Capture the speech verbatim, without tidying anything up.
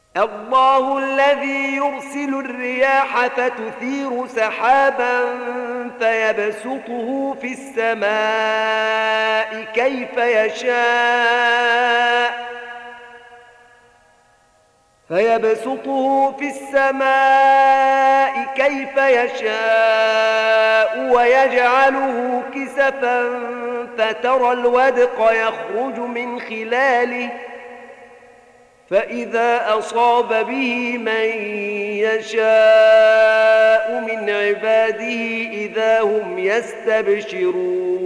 الله الذي يرسل الرياح فتثير سحابا فيبسطه في السماء كيف يشاء فيبسطه في السماء كيف يشاء ويجعله كسفا فترى الودق يخرج من خلاله فإذا أصاب به من يشاء من عباده إذا هم يستبشرون